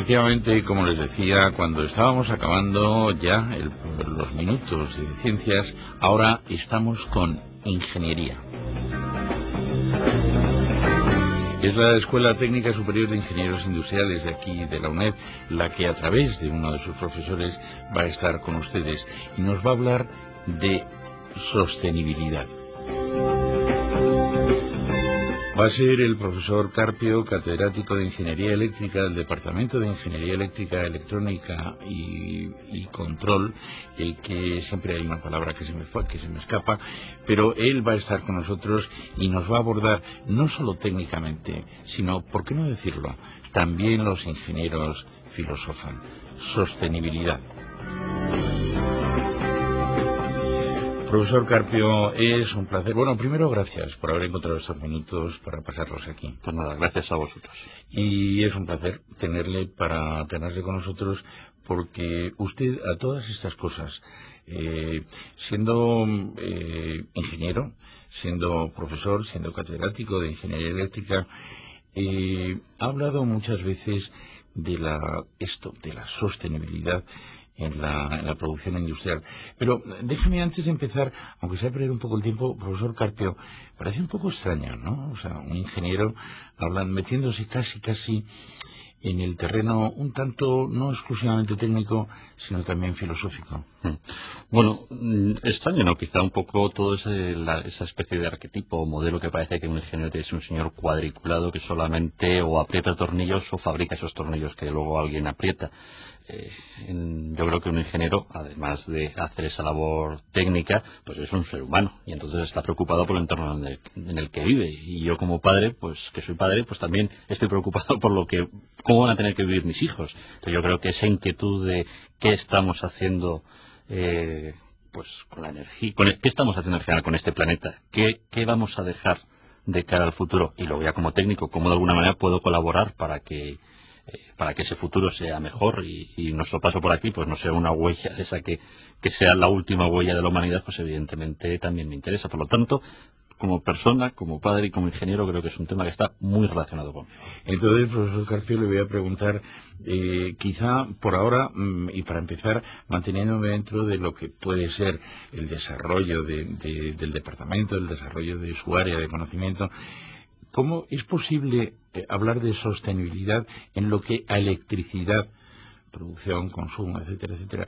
Efectivamente, como les decía, cuando estábamos acabando ya los minutos de ciencias, ahora estamos con ingeniería. Es la Escuela Técnica Superior de Ingenieros Industriales de aquí, de la UNED, la que a través de uno de sus profesores va a estar con ustedes y nos va a hablar de sostenibilidad. Va a ser el profesor Carpio, catedrático de Ingeniería Eléctrica del Departamento de Ingeniería Eléctrica, Electrónica y Control, el que siempre hay una palabra que se me escapa, pero él va a estar con nosotros y nos va a abordar no solo técnicamente, sino, ¿por qué no decirlo?, también los ingenieros filosofan, sostenibilidad. Profesor Carpio, es un placer. Bueno, primero, gracias por haber encontrado estos minutos para pasarlos aquí. Pues nada, gracias a vosotros. Y es un placer tenerle con nosotros, porque usted a todas estas cosas, siendo ingeniero, siendo profesor, siendo catedrático de Ingeniería Eléctrica, ha hablado muchas veces de la sostenibilidad en la producción industrial. Pero déjeme, antes de empezar, aunque sea perder un poco el tiempo, profesor Carpio, parece un poco extraño, ¿no? O sea, un ingeniero metiéndose casi en el terreno un tanto no exclusivamente técnico, sino también filosófico. Bueno, extraño, ¿no? Quizá un poco todo esa especie de arquetipo o modelo que parece que un ingeniero es un señor cuadriculado que solamente o aprieta tornillos o fabrica esos tornillos que luego alguien aprieta. Yo creo que un ingeniero, además de hacer esa labor técnica, pues es un ser humano y entonces está preocupado por el entorno en el que vive. Y yo, como padre, pues que soy padre, pues también estoy preocupado por cómo van a tener que vivir mis hijos. Entonces yo creo que esa inquietud de qué estamos haciendo pues con la energía, qué estamos haciendo en general con este planeta, qué vamos a dejar de cara al futuro, y luego ya como técnico, cómo de alguna manera puedo colaborar para que ese futuro sea mejor y nuestro paso por aquí pues no sea una huella esa que sea la última huella de la humanidad, pues evidentemente también me interesa. Por lo tanto, como persona, como padre y como ingeniero, creo que es un tema que está muy relacionado conmigo. Entonces, profesor Carpio, le voy a preguntar, quizá por ahora, y para empezar, manteniéndome dentro de lo que puede ser el desarrollo del departamento, el desarrollo de su área de conocimiento, ¿cómo es posible hablar de sostenibilidad en lo que a electricidad, producción, consumo, etcétera, etcétera,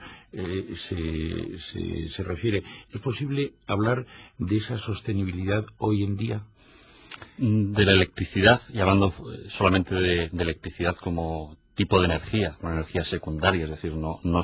se refiere? ¿Es posible hablar de esa sostenibilidad hoy en día? De la electricidad, y hablando solamente de electricidad como tipo de energía, una energía secundaria, es decir,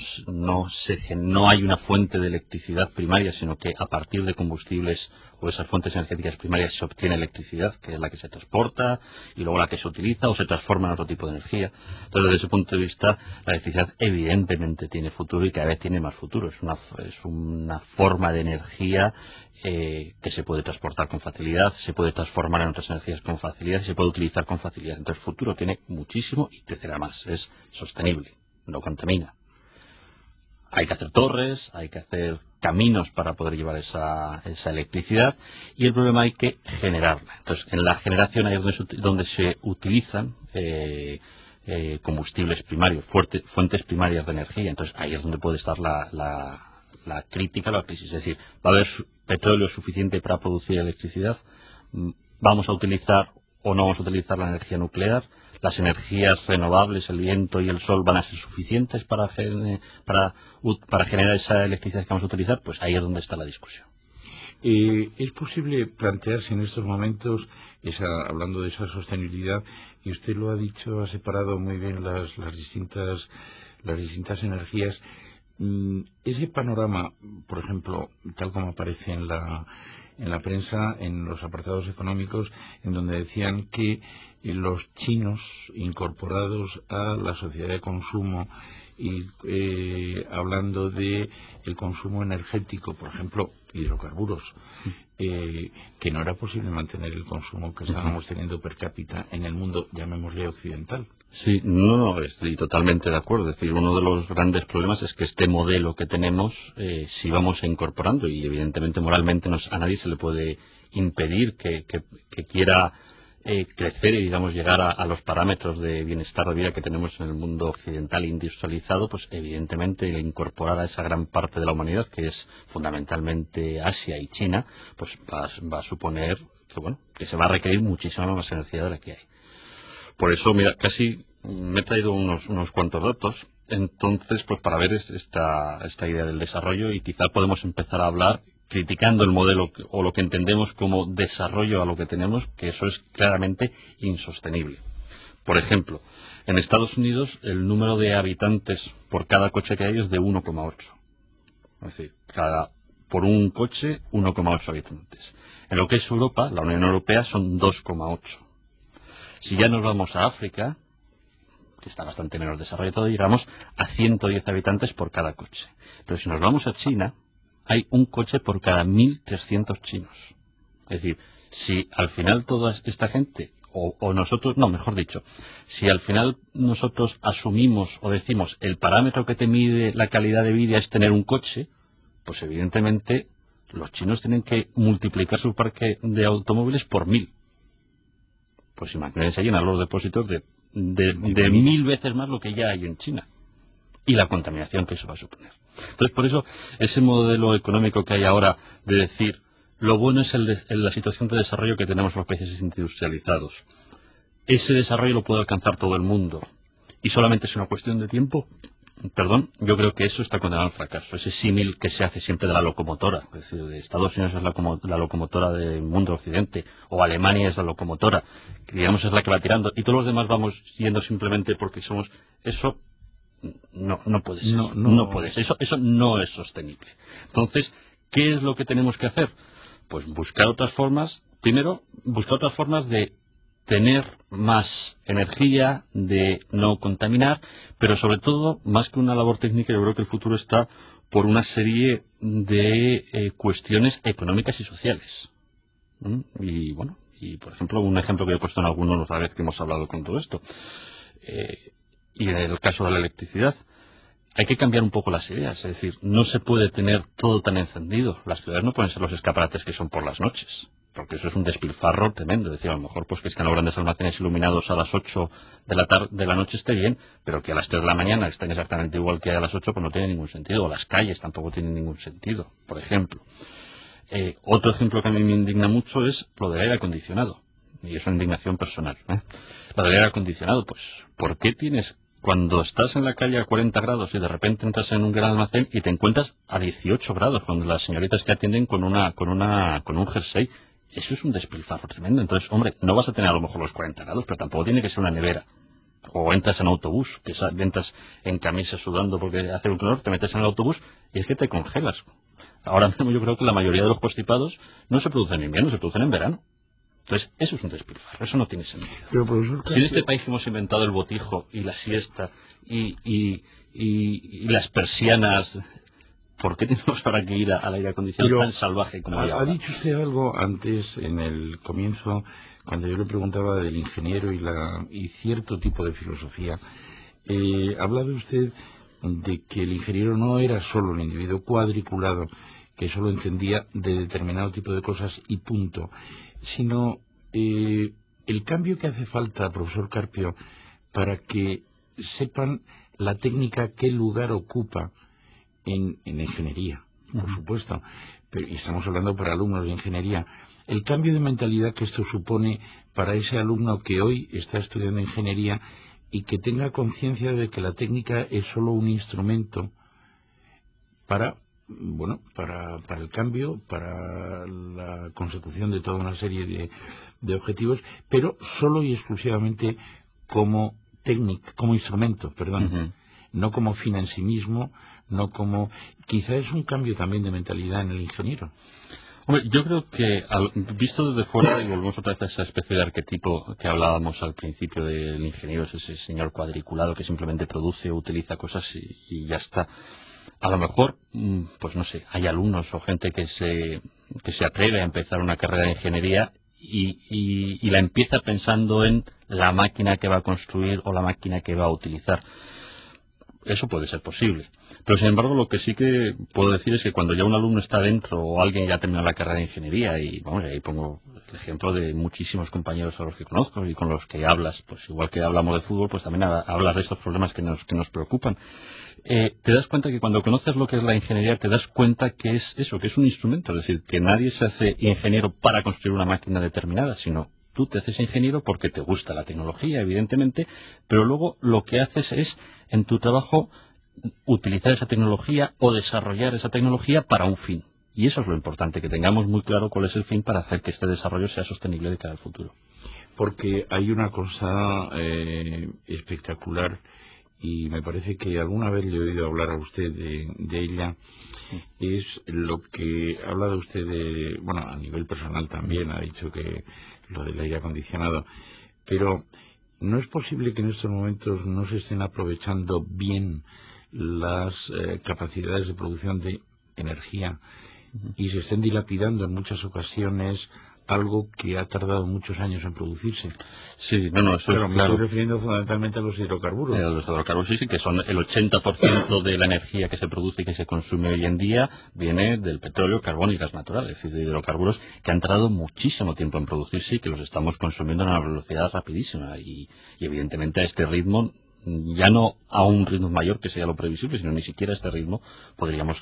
no hay una fuente de electricidad primaria, sino que a partir de combustibles o esas fuentes energéticas primarias se obtiene electricidad, que es la que se transporta y luego la que se utiliza o se transforma en otro tipo de energía. Entonces, desde ese punto de vista, la electricidad evidentemente tiene futuro y cada vez tiene más futuro. Es una forma de energía que se puede transportar con facilidad, se puede transformar en otras energías con facilidad y se puede utilizar con facilidad. Entonces, el futuro tiene muchísimo y crecerá más. Es sostenible, no contamina. Hay que hacer torres, hay que hacer caminos para poder llevar esa electricidad, y el problema hay que generarla. Entonces, en la generación hay donde se utilizan combustibles primarios, fuentes primarias de energía. Entonces, ahí es donde puede estar la crítica, la crisis. Es decir, ¿va a haber petróleo suficiente para producir electricidad? ¿Vamos a utilizar o no vamos a utilizar la energía nuclear? ¿Las energías renovables, el viento y el sol, van a ser suficientes para generar esa electricidad que vamos a utilizar? Pues ahí es donde está la discusión. ¿Es posible plantearse en estos momentos, hablando de esa sostenibilidad, y usted lo ha dicho, ha separado muy bien las distintas energías, ese panorama, por ejemplo, tal como aparece en la prensa, en los apartados económicos, en donde decían que los chinos incorporados a la sociedad de consumo y hablando de el consumo energético, por ejemplo, hidrocarburos, que no era posible mantener el consumo que estábamos teniendo per cápita en el mundo, llamémosle occidental. Sí, no, estoy totalmente de acuerdo. Es decir, uno de los grandes problemas es que este modelo que tenemos, si vamos incorporando, y evidentemente moralmente a nadie se le puede impedir que quiera crecer y, digamos, llegar a los parámetros de bienestar de vida que tenemos en el mundo occidental industrializado, pues evidentemente incorporar a esa gran parte de la humanidad, que es fundamentalmente Asia y China, pues va a suponer que se va a requerir muchísima más energía de la que hay. Por eso, mira, casi me he traído unos cuantos datos, entonces, pues para ver esta idea del desarrollo, y quizá podemos empezar a hablar criticando el modelo o lo que entendemos como desarrollo a lo que tenemos, que eso es claramente insostenible. Por ejemplo, en Estados Unidos el número de habitantes por cada coche que hay es de 1,8. Es decir, por un coche 1,8 habitantes. En lo que es Europa, la Unión Europea, son 2,8. Si ya nos vamos a África, que está bastante menos desarrollado, llegamos a 110 habitantes por cada coche. Pero si nos vamos a China, hay un coche por cada 1.300 chinos. Es decir, si al final toda esta gente, o nosotros, no, mejor dicho, si al final nosotros asumimos o decimos el parámetro que te mide la calidad de vida es tener un coche, pues evidentemente los chinos tienen que multiplicar su parque de automóviles por 1.000. Pues imagínense llenar los depósitos de 1.000 veces más lo que ya hay en China. Y la contaminación que eso va a suponer. Entonces, por eso, ese modelo económico que hay ahora de decir, lo bueno es la situación de desarrollo que tenemos los países industrializados. Ese desarrollo lo puede alcanzar todo el mundo. Y solamente es una cuestión de tiempo. Yo creo que eso está condenado al fracaso. Ese símil que se hace siempre de la locomotora. Es decir, de Estados Unidos es la locomotora del mundo occidente, o Alemania es la locomotora, que digamos es la que va tirando, y todos los demás vamos yendo simplemente porque somos... Eso no puede ser. No puede ser. Eso no es sostenible. Entonces, ¿qué es lo que tenemos que hacer? Pues buscar otras formas. Primero, buscar otras formas de tener más energía, de no contaminar, pero sobre todo, más que una labor técnica, yo creo que el futuro está por una serie de cuestiones económicas y sociales. Y bueno, por ejemplo, un ejemplo que he puesto en algunos la vez que hemos hablado con todo esto. Y en el caso de la electricidad, hay que cambiar un poco las ideas. Es decir, no se puede tener todo tan encendido. Las ciudades no pueden ser los escaparates que son por las noches, porque eso es un despilfarro tremendo. Es decir, a lo mejor pues que estén los grandes almacenes iluminados a las 8 de la noche esté bien, pero que a las 3 de la mañana estén exactamente igual que a las 8, pues no tiene ningún sentido. O las calles tampoco tienen ningún sentido, por ejemplo. Otro ejemplo que a mí me indigna mucho es lo del aire acondicionado. Y es una indignación personal. Lo del aire acondicionado, pues, ¿por qué tienes... Cuando estás en la calle a 40 grados y de repente entras en un gran almacén y te encuentras a 18 grados cuando las señoritas te atienden con un jersey? Eso es un despilfarro tremendo. Entonces, hombre, no vas a tener a lo mejor los 40 grados, pero tampoco tiene que ser una nevera. O entras en autobús, que entras en camisa sudando porque hace un calor, te metes en el autobús y es que te congelas. Ahora mismo yo creo que la mayoría de los constipados no se producen en invierno, se producen en verano. Entonces, eso es un despilfarro, eso no tiene sentido. Pero, profesor, si en este país hemos inventado el botijo y la siesta y las persianas, ¿por qué tenemos para que ir al aire acondicionado tan salvaje como hay ahora? Ha dicho usted algo antes, en el comienzo, cuando yo le preguntaba del ingeniero y cierto tipo de filosofía. Ha hablado usted de que el ingeniero no era solo un individuo cuadriculado que solo entendía de determinado tipo de cosas y punto, sino el cambio que hace falta, profesor Carpio, para que sepan la técnica qué lugar ocupa en ingeniería, por supuesto, pero y estamos hablando para alumnos de ingeniería, el cambio de mentalidad que esto supone para ese alumno que hoy está estudiando ingeniería y que tenga conciencia de que la técnica es solo un instrumento para el cambio, para la consecución de toda una serie de objetivos, pero solo y exclusivamente como instrumento, no como fin en sí mismo, no como... Quizá es un cambio también de mentalidad en el ingeniero. Hombre, yo creo que, visto desde fuera, y volvemos otra vez a esa especie de arquetipo que hablábamos al principio del ingeniero, es ese señor cuadriculado que simplemente produce o utiliza cosas y ya está. A lo mejor, pues no sé, hay alumnos o gente que se atreve a empezar una carrera de ingeniería y la empieza pensando en la máquina que va a construir o la máquina que va a utilizar. Eso puede ser posible. Pero, sin embargo, lo que sí que puedo decir es que cuando ya un alumno está dentro o alguien ya ha terminado la carrera de ingeniería y, vamos, ahí pongo el ejemplo de muchísimos compañeros a los que conozco y con los que hablas, pues igual que hablamos de fútbol, pues también hablas de estos problemas que nos preocupan. Te das cuenta que cuando conoces lo que es la ingeniería, te das cuenta que es eso, que es un instrumento, es decir, que nadie se hace ingeniero para construir una máquina determinada, sino tú te haces ingeniero porque te gusta la tecnología, evidentemente, pero luego lo que haces es, en tu trabajo, utilizar esa tecnología o desarrollar esa tecnología para un fin. Y eso es lo importante, que tengamos muy claro cuál es el fin para hacer que este desarrollo sea sostenible de cara al futuro. Porque hay una cosa espectacular, y me parece que alguna vez le he oído hablar a usted de ella, es lo que ha hablado usted de, bueno, a nivel personal también, ha dicho que lo del aire acondicionado, pero ¿no es posible que en estos momentos no se estén aprovechando bien las capacidades de producción de energía y se estén dilapidando en muchas ocasiones algo que ha tardado muchos años en producirse? Sí, eso claro, es me claro. estoy refiriendo fundamentalmente a los hidrocarburos. Los hidrocarburos sí, que son el 80% de la energía que se produce y que se consume hoy en día, viene del petróleo, carbón y gas natural, es decir, de hidrocarburos que han tardado muchísimo tiempo en producirse y que los estamos consumiendo a una velocidad rapidísima. Y evidentemente a este ritmo, ya no a un ritmo mayor que sea lo previsible, sino ni siquiera a este ritmo podríamos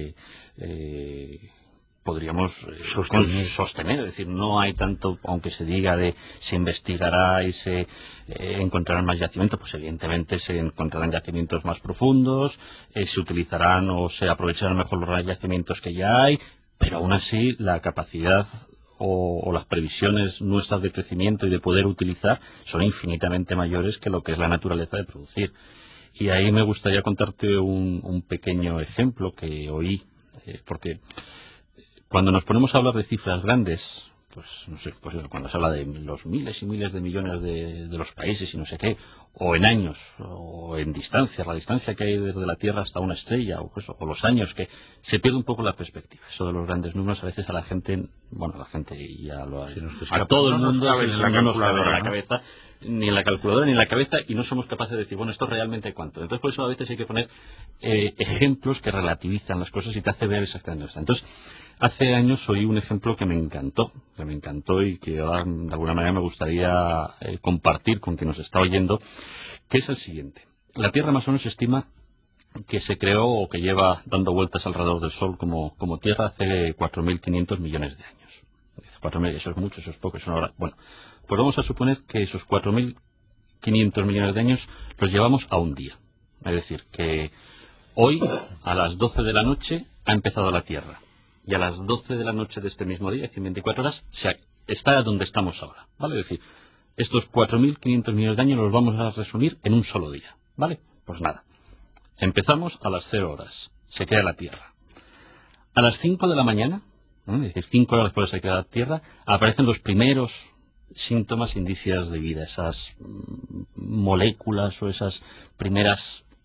sostener, es decir, no hay tanto, aunque se diga de se investigará y se encontrarán más yacimientos, pues evidentemente se encontrarán yacimientos más profundos, se utilizarán o se aprovecharán mejor los yacimientos que ya hay, pero aún así la capacidad o las previsiones nuestras de crecimiento y de poder utilizar son infinitamente mayores que lo que es la naturaleza de producir. Y ahí me gustaría contarte un pequeño ejemplo que oí, porque cuando nos ponemos a hablar de cifras grandes, pues no sé, pues cuando se habla de los miles y miles de millones de los países y no sé qué, o en años, o en distancia, la distancia que hay desde la Tierra hasta una estrella, o los años, que se pierde un poco la perspectiva. Eso de los grandes números a veces a la gente y a todo el mundo no nos cabe en la cabeza, ni en la calculadora ni en la cabeza, y no somos capaces de decir, bueno, esto realmente cuánto. Entonces por eso a veces hay que poner ejemplos que relativizan las cosas y te hace ver exactamente esto. Entonces, hace años oí un ejemplo que me encantó y que ahora, de alguna manera me gustaría compartir con quien nos está oyendo, que es el siguiente. La Tierra más o menos se estima que se creó o que lleva dando vueltas alrededor del Sol como Tierra hace 4.500 millones de años. 4.000, eso es mucho, eso es poco, eso no habrá. Bueno, pues vamos a suponer que esos 4.500 millones de años los llevamos a un día. Es decir, que hoy, a las 12 de la noche, ha empezado la Tierra. Y a las 12 de la noche de este mismo día, 124 horas, está donde estamos ahora, ¿vale? Es decir, estos 4.500 millones de años los vamos a resumir en un solo día, ¿vale? Pues nada, empezamos a las 0 horas, se crea la Tierra. A las 5 de la mañana, es decir, 5 horas después de que se crea la Tierra, aparecen los primeros síntomas, indicios de vida, esas moléculas o esas primeras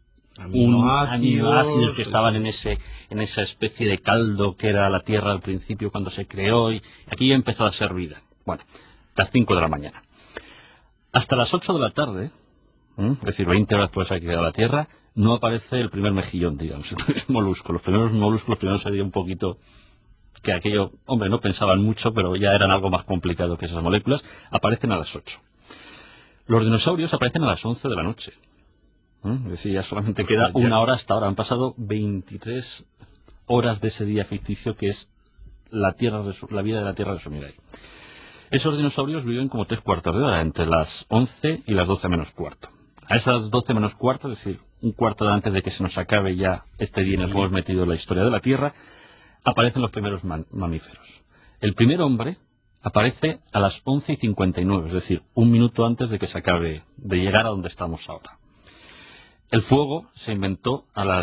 aminoácidos que estaban en esa especie de caldo que era la Tierra al principio cuando se creó, y aquí ya empezó a ser vida. Bueno, las 5 de la mañana. Hasta las 8 de la tarde, es decir, 20 horas después de que quedado la Tierra, no aparece el primer mejillón, digamos, el primer molusco. Los primeros moluscos, sería un poquito que aquello, hombre, no pensaban mucho, pero ya eran algo más complicado que esas moléculas, aparecen a las 8. Los dinosaurios aparecen a las 11 de la noche. Es decir, ya solamente queda una hora hasta ahora. Han pasado 23 horas de ese día ficticio que es la vida de la Tierra resumida ahí. Esos dinosaurios viven como 3/4 de hora, entre las 11 y las 12 menos cuarto. A esas 12 menos cuarto, es decir, un cuarto de antes de que se nos acabe ya este día en el que hemos metido en la historia de la Tierra, aparecen los primeros mamíferos. El primer hombre aparece a las 11:59, es decir, un minuto antes de que se acabe, de llegar a donde estamos ahora. El fuego se inventó a las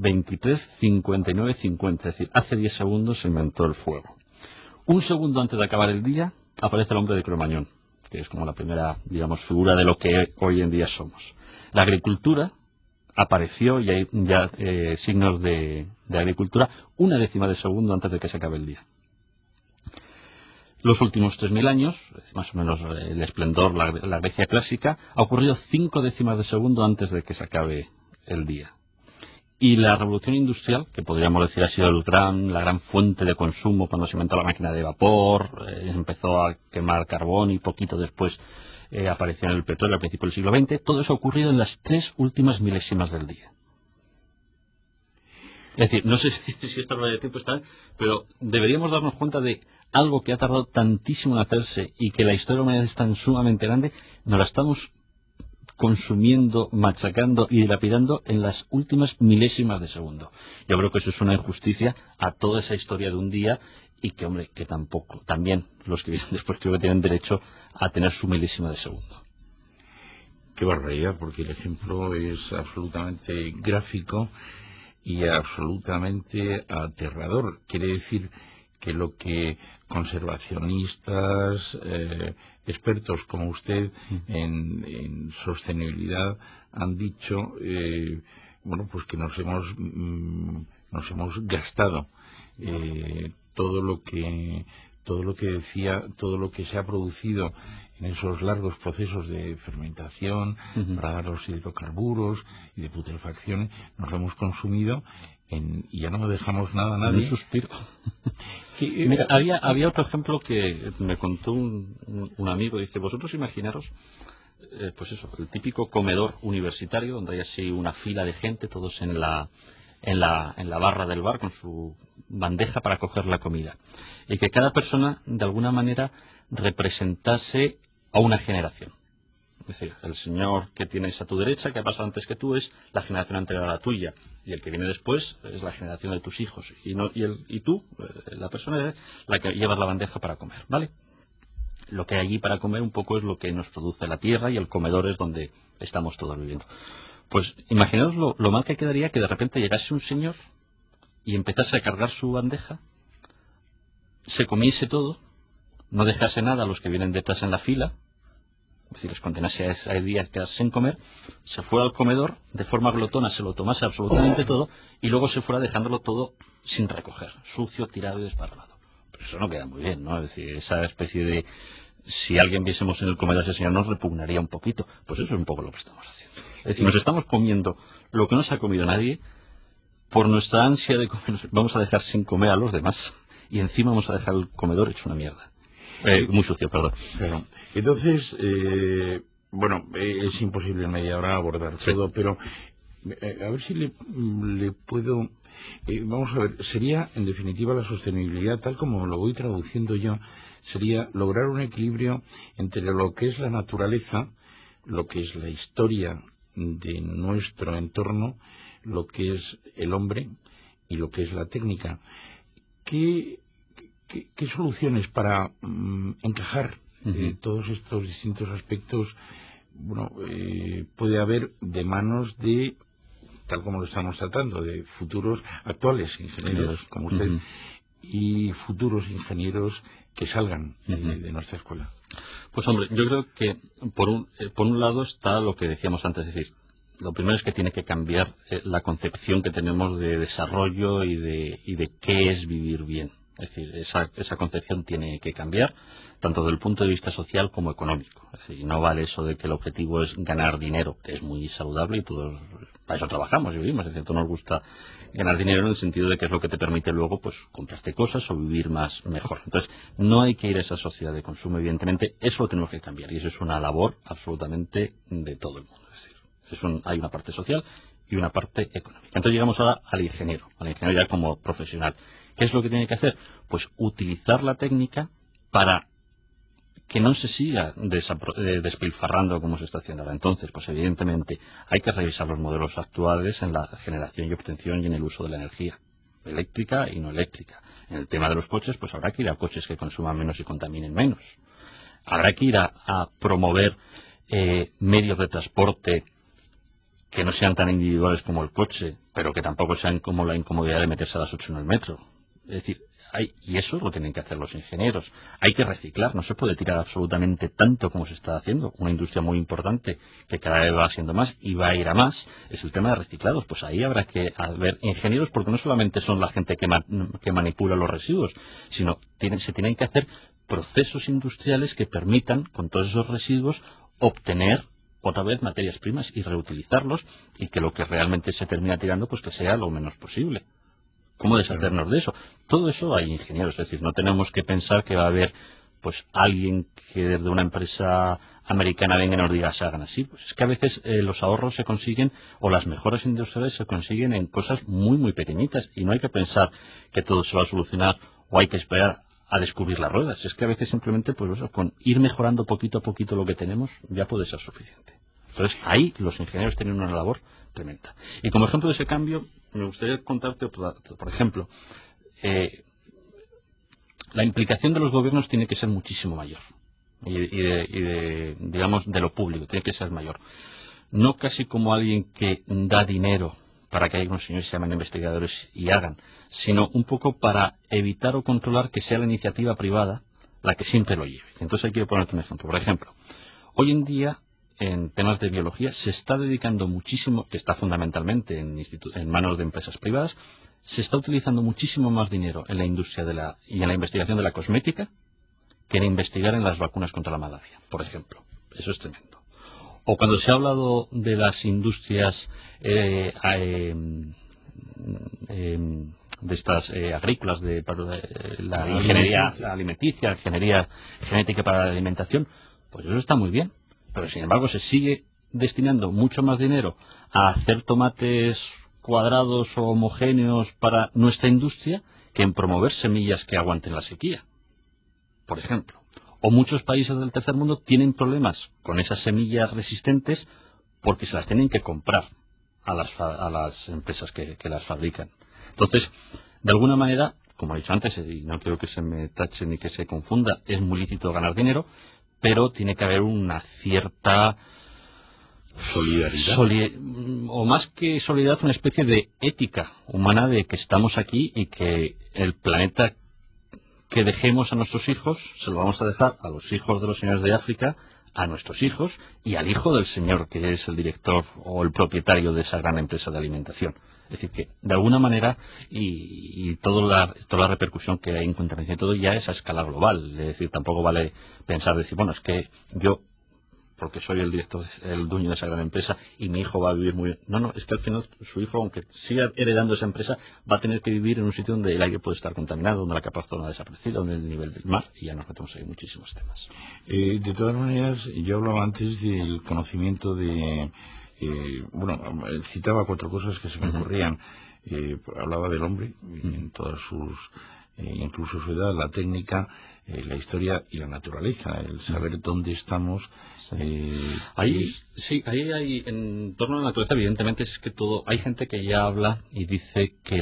23:59:50, es decir, hace 10 segundos se inventó el fuego. Un segundo antes de acabar el día aparece el hombre de Cromañón, que es como la primera, digamos, figura de lo que hoy en día somos. La agricultura apareció, y hay ya signos de agricultura, una décima de segundo antes de que se acabe el día. Los últimos 3.000 años, más o menos el esplendor, la Grecia clásica, ha ocurrido 5 décimas de segundo antes de que se acabe el día. Y la revolución industrial, que podríamos decir ha sido la gran fuente de consumo cuando se inventó la máquina de vapor, empezó a quemar carbón y poquito después apareció el petróleo al principio del siglo XX, todo eso ha ocurrido en las 3 últimas milésimas del día. Es decir, no sé si esta hora de tiempo está, pero deberíamos darnos cuenta de algo que ha tardado tantísimo en hacerse y que la historia de la humanidad es tan sumamente grande, nos la estamos consumiendo, machacando y dilapidando en las últimas milésimas de segundo. Yo creo que eso es una injusticia a toda esa historia de un día y que, hombre, que tampoco, también los que vienen después creo que tienen derecho a tener su milésima de segundo. Qué barbaridad, porque el ejemplo es absolutamente gráfico y absolutamente aterrador. Quiere decir que lo que conservacionistas, expertos como usted en sostenibilidad han dicho, bueno, pues que nos hemos gastado todo lo que decía, todo lo que se ha producido en esos largos procesos de fermentación para dar los hidrocarburos y de putrefacción, nos lo hemos consumido y ya no dejamos nada a nadie. Un suspiro. Mira, había otro ejemplo que me contó un amigo, dice, vosotros imaginaros, pues eso, el típico comedor universitario donde hay así una fila de gente, todos en la barra del bar con su bandeja para coger la comida, y que cada persona de alguna manera representase a una generación. Es decir, el señor que tienes a tu derecha, que ha pasado antes que tú, es la generación anterior a la tuya, y el que viene después es la generación de tus hijos, y tú, la persona es la que llevas la bandeja para comer, ¿vale? Lo que hay allí para comer un poco es lo que nos produce la tierra, y el comedor es donde estamos todos viviendo. Pues imaginaos lo mal que quedaría que de repente llegase un señor y empezase a cargar su bandeja, se comiese todo, no dejase nada a los que vienen detrás en la fila, es decir, les condenase a ese día que sin comer, se fuera al comedor, de forma glotona se lo tomase absolutamente todo y luego se fuera dejándolo todo sin recoger, sucio, tirado y desparramado. Pero eso no queda muy bien, ¿no? Es decir, esa especie de... Si alguien viésemos en el comedor ese señor nos repugnaría un poquito. Pues eso es un poco lo que estamos haciendo. Es decir, nos estamos comiendo lo que no se ha comido nadie por nuestra ansia de comer. Vamos a dejar sin comer a los demás y encima vamos a dejar el comedor hecho una mierda. Muy sucio, perdón. Claro. Entonces, bueno, es imposible en media hora abordar todo, pero a ver si le puedo... vamos a ver, sería en definitiva la sostenibilidad, tal como lo voy traduciendo yo, sería lograr un equilibrio entre lo que es la naturaleza, lo que es la historia de nuestro entorno, lo que es el hombre y lo que es la técnica. ¿Qué soluciones para encajar todos estos distintos aspectos puede haber de manos de, tal como lo estamos tratando, de futuros actuales ingenieros como usted y futuros ingenieros que salgan de nuestra escuela? Pues hombre, yo creo que por un lado está lo que decíamos antes, es decir, lo primero es que tiene que cambiar la concepción que tenemos de desarrollo y de qué es vivir bien. Es decir, esa concepción tiene que cambiar, tanto desde el punto de vista social como económico. Es decir, no vale eso de que el objetivo es ganar dinero, que es muy saludable y todos para eso trabajamos y vivimos. Es decir, todos nos gusta ganar dinero en el sentido de que es lo que te permite luego pues comprarte cosas o vivir mejor. Entonces, no hay que ir a esa sociedad de consumo, evidentemente, eso lo tenemos que cambiar y eso es una labor absolutamente de todo el mundo. Es decir, hay una parte social y una parte económica. Entonces llegamos ahora al ingeniero ya como profesional. ¿Qué es lo que tiene que hacer? Pues utilizar la técnica para que no se siga despilfarrando como se está haciendo ahora. Entonces, pues evidentemente hay que revisar los modelos actuales en la generación y obtención y en el uso de la energía eléctrica y no eléctrica. En el tema de los coches, pues habrá que ir a coches que consuman menos y contaminen menos. Habrá que ir a promover medios de transporte que no sean tan individuales como el coche, pero que tampoco sean como la incomodidad de meterse a las 8 en el metro. Es decir, y eso lo tienen que hacer los ingenieros. Hay que reciclar, no se puede tirar absolutamente tanto como se está haciendo. Una industria muy importante que cada vez va siendo más y va a ir a más es el tema de reciclados. Pues ahí habrá que haber ingenieros, porque no solamente son la gente que manipula los residuos, sino se tienen que hacer procesos industriales que permitan, con todos esos residuos, obtener otra vez materias primas y reutilizarlos, y que lo que realmente se termina tirando pues que sea lo menos posible. ¿Cómo deshacernos de eso? Todo eso hay ingenieros, es decir, no tenemos que pensar que va a haber pues alguien que desde una empresa americana venga y nos diga se hagan así. Pues es que a veces los ahorros se consiguen, o las mejoras industriales se consiguen en cosas muy muy pequeñitas, y no hay que pensar que todo se va a solucionar o hay que esperar a descubrir las ruedas. Es que a veces simplemente pues eso, con ir mejorando poquito a poquito lo que tenemos ya puede ser suficiente. Entonces ahí los ingenieros tienen una labor tremenda. Y como ejemplo de ese cambio me gustaría contarte, por ejemplo, la implicación de los gobiernos tiene que ser muchísimo mayor, digamos, de lo público tiene que ser mayor. No casi como alguien que da dinero para que haya unos señores que se llaman investigadores y hagan, sino un poco para evitar o controlar que sea la iniciativa privada la que siempre lo lleve. Entonces hay que ponerte un ejemplo. Por ejemplo, hoy en día en temas de biología se está dedicando muchísimo, que está fundamentalmente en manos de empresas privadas, se está utilizando muchísimo más dinero en la industria y en la investigación de la cosmética que en investigar en las vacunas contra la malaria, por ejemplo. Eso es tremendo. O cuando se ha hablado de las industrias de estas agrícolas, la ingeniería alimenticia, ingeniería genética para la alimentación, pues eso está muy bien. Pero sin embargo se sigue destinando mucho más dinero a hacer tomates cuadrados o homogéneos para nuestra industria que en promover semillas que aguanten la sequía, por ejemplo. O muchos países del tercer mundo tienen problemas con esas semillas resistentes porque se las tienen que comprar a las empresas que las fabrican. Entonces, de alguna manera, como he dicho antes, y no quiero que se me tache ni que se confunda, es muy lícito ganar dinero, pero tiene que haber una cierta solidaridad, o más que solidaridad, una especie de ética humana de que estamos aquí y que el planeta que dejemos a nuestros hijos se lo vamos a dejar a los hijos de los señores de África, a nuestros hijos y al hijo del señor que es el director o el propietario de esa gran empresa de alimentación. Es decir, que de alguna manera y toda la repercusión que hay en contaminación, todo ya es a escala global. Es decir, tampoco vale pensar, decir, bueno, es que yo, porque soy el director, el dueño de esa gran empresa y mi hijo va a vivir muy bien. No, es que al final su hijo, aunque siga heredando esa empresa, va a tener que vivir en un sitio donde el aire puede estar contaminado, donde la capa de ozono ha desaparecido, donde el nivel del mar, y ya nos metemos ahí muchísimos temas. De todas maneras, yo hablaba antes del conocimiento de... citaba 4 cosas que se me ocurrían. Hablaba del hombre en todas sus... incluso su edad, la técnica, la historia y la naturaleza, el saber dónde estamos. Ahí hay, en torno a la naturaleza, evidentemente es que todo, hay gente que ya habla y dice que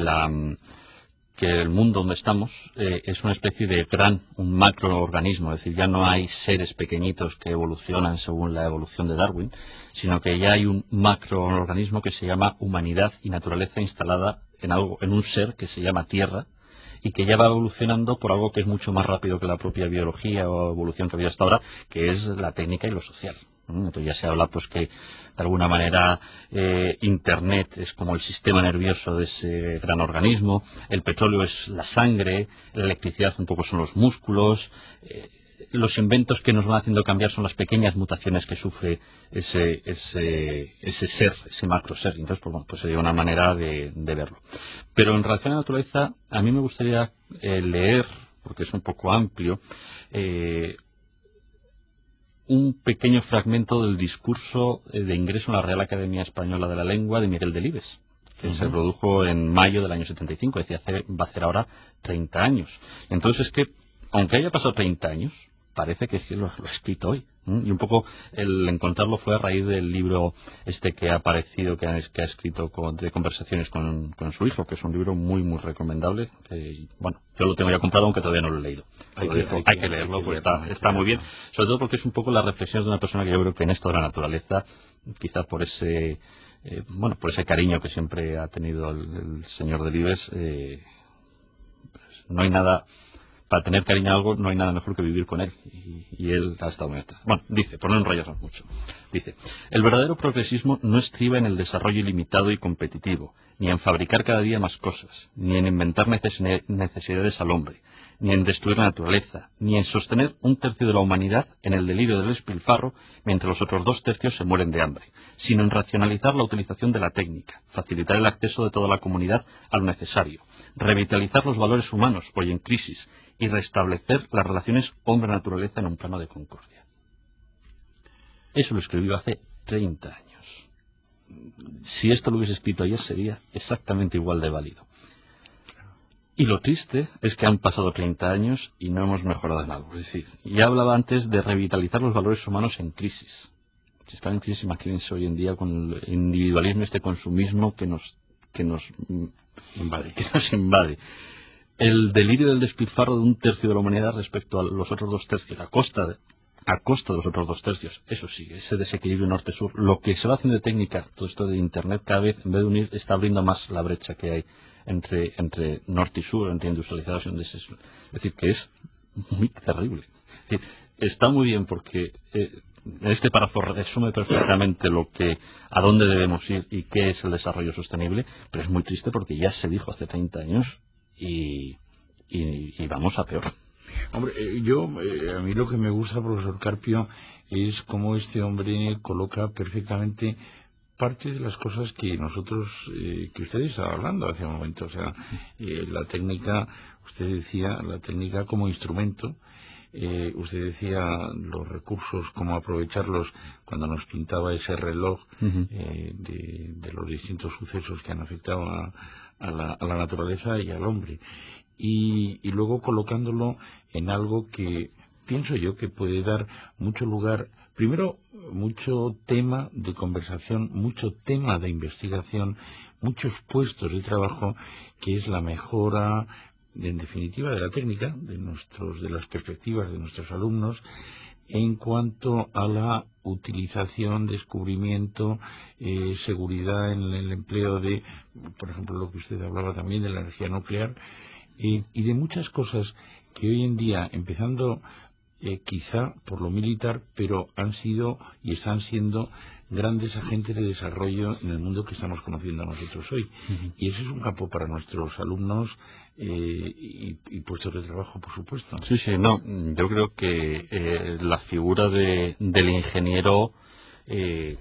el mundo donde estamos es una especie de un macroorganismo, es decir, ya no hay seres pequeñitos que evolucionan según la evolución de Darwin, sino que ya hay un macroorganismo que se llama humanidad y naturaleza instalada en un ser que se llama Tierra, y que ya va evolucionando por algo que es mucho más rápido que la propia biología o evolución que había hasta ahora, que es la técnica y lo social. Entonces ya se habla pues que de alguna manera Internet es como el sistema nervioso de ese gran organismo, el petróleo es la sangre, la electricidad un poco son los músculos, los inventos que nos van haciendo cambiar son las pequeñas mutaciones que sufre ese ser, ese macro ser. Entonces, pues sería una manera de verlo. Pero en relación a la naturaleza, a mí me gustaría leer, porque es un poco amplio, un pequeño fragmento del discurso de ingreso en la Real Academia Española de la Lengua de Miguel Delibes, que se produjo en mayo del año 75, es decir, va a hacer ahora 30 años. Entonces es que, aunque haya pasado 30 años, parece que sí lo ha escrito hoy. Y un poco el encontrarlo fue a raíz del libro que ha aparecido, que ha escrito de conversaciones con su hijo, que es un libro muy muy recomendable. Yo lo tengo ya comprado, aunque todavía no lo he leído. Hay que leerlo, pues está muy bien. Sobre todo porque es un poco las reflexiones de una persona que yo creo que en esto de la naturaleza, quizá por ese cariño que siempre ha tenido el señor Delibes, no hay nada para tener cariño a algo no hay nada mejor que vivir con él, y él ha estado muy atrás. Bueno, dice, por no enrollarnos mucho, dice, el verdadero progresismo no estriba en el desarrollo ilimitado y competitivo, ni en fabricar cada día más cosas, ni en inventar necesidades al hombre, ni en destruir la naturaleza, ni en sostener un tercio de la humanidad en el delirio del despilfarro mientras los otros 2 tercios se mueren de hambre, sino en racionalizar la utilización de la técnica, facilitar el acceso de toda la comunidad a lo necesario, revitalizar los valores humanos, hoy en crisis, y restablecer las relaciones hombre-naturaleza en un plano de concordia. Eso lo escribió hace 30 años. Si esto lo hubiese escrito ayer sería exactamente igual de válido. Y lo triste es que han pasado 30 años y no hemos mejorado en algo. Es decir, ya hablaba antes de revitalizar los valores humanos en crisis. Si están en crisis, imagínense hoy en día con el individualismo, este consumismo que nos invade. El delirio del despilfarro de 1 tercio de la humanidad respecto a los otros 2 tercios, a costa de los otros 2 tercios. Eso sí, ese desequilibrio norte-sur. Lo que se va haciendo de técnica, todo esto de Internet, cada vez, en vez de unir, está abriendo más la brecha que hay entre norte y sur, entre industrializados y es decir, que es muy terrible. Es decir, está muy bien porque este párrafo resume perfectamente a dónde debemos ir y qué es el desarrollo sostenible, pero es muy triste porque ya se dijo hace 30 años y vamos a peor. Hombre, a mí lo que me gusta, profesor Carpio, es cómo este hombre coloca perfectamente parte de las cosas que nosotros, que usted estaba hablando hace un momento. O sea, la técnica, usted decía, la técnica como instrumento. Usted decía los recursos, cómo aprovecharlos, cuando nos pintaba ese reloj de los distintos sucesos que han afectado a la naturaleza y al hombre. Y luego colocándolo en algo que pienso yo que puede dar mucho lugar, primero, mucho tema de conversación, mucho tema de investigación, muchos puestos de trabajo, que es la mejora, en definitiva, de la técnica, de las perspectivas de nuestros alumnos, en cuanto a la utilización, descubrimiento, seguridad en el empleo de, por ejemplo, lo que usted hablaba también de la energía nuclear, y de muchas cosas que hoy en día, empezando quizá por lo militar, pero han sido y están siendo grandes agentes de desarrollo en el mundo que estamos conociendo nosotros hoy. Y ese es un campo para nuestros alumnos y puestos de trabajo, por supuesto. Sí, no, yo creo que la figura del ingeniero es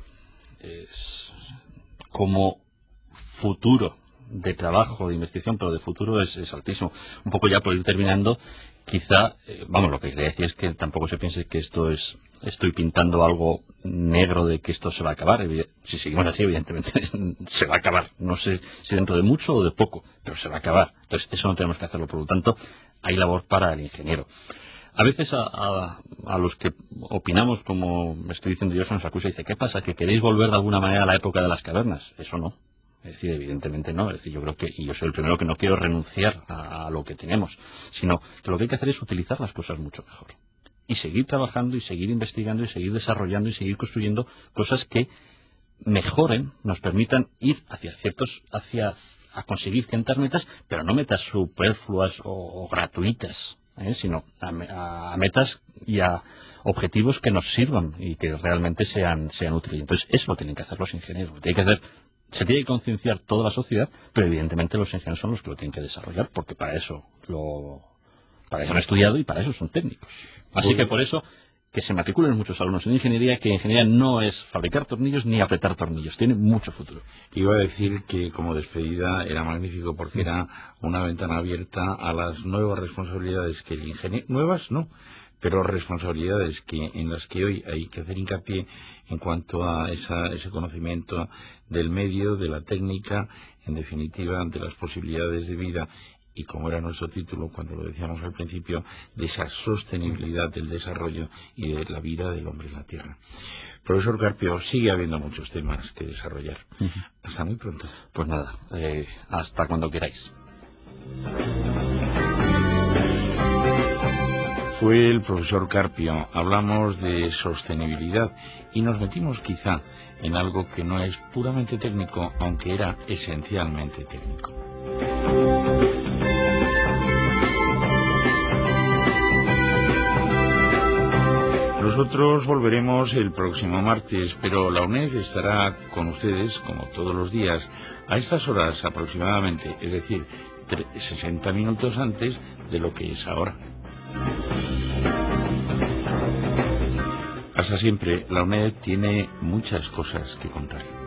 como futuro de trabajo, de investigación, pero de futuro es altísimo. Un poco ya por ir terminando, quizá, lo que quería decir es que tampoco se piense que estoy pintando algo negro de que esto se va a acabar. Si seguimos así, evidentemente se va a acabar. No sé si dentro de mucho o de poco, pero se va a acabar. Entonces, eso no tenemos que hacerlo. Por lo tanto, hay labor para el ingeniero. A veces a los que opinamos, como me estoy diciendo yo, se nos acusa y dice, ¿qué pasa? ¿Que queréis volver de alguna manera a la época de las cavernas? Eso no. Es decir, evidentemente no. Es decir, yo creo que, y yo soy el primero que no quiero renunciar a lo que tenemos, sino que lo que hay que hacer es utilizar las cosas mucho mejor. Y seguir trabajando, y seguir investigando, y seguir desarrollando, y seguir construyendo cosas que mejoren, nos permitan ir a conseguir ciertas metas, pero no metas superfluas o gratuitas, sino a metas y a objetivos que nos sirvan y que realmente sean útiles. Entonces, eso lo tienen que hacer los ingenieros. Se tiene que concienciar toda la sociedad, pero evidentemente los ingenieros son los que lo tienen que desarrollar, porque para eso han estudiado y para eso son técnicos. Así que por eso que se matriculen muchos alumnos en ingeniería, que ingeniería no es fabricar tornillos ni apretar tornillos, tiene mucho futuro. Iba a decir que como despedida era magnífico porque era una ventana abierta a las nuevas responsabilidades que el ingeniero, nuevas no, pero responsabilidades en las que hoy hay que hacer hincapié en cuanto a ese conocimiento del medio, de la técnica, en definitiva, de las posibilidades de vida, y como era nuestro título cuando lo decíamos al principio, de esa sostenibilidad del desarrollo y de la vida del hombre en la Tierra. Profesor Carpio, sigue habiendo muchos temas que desarrollar. Hasta muy pronto. Pues nada, hasta cuando queráis. Fue el profesor Carpio. Hablamos de sostenibilidad y nos metimos quizá en algo que no es puramente técnico, aunque era esencialmente técnico. Nosotros volveremos el próximo martes, pero la UNED estará con ustedes, como todos los días, a estas horas aproximadamente, es decir, 60 minutos antes de lo que es ahora. Hasta siempre, la UNED tiene muchas cosas que contar.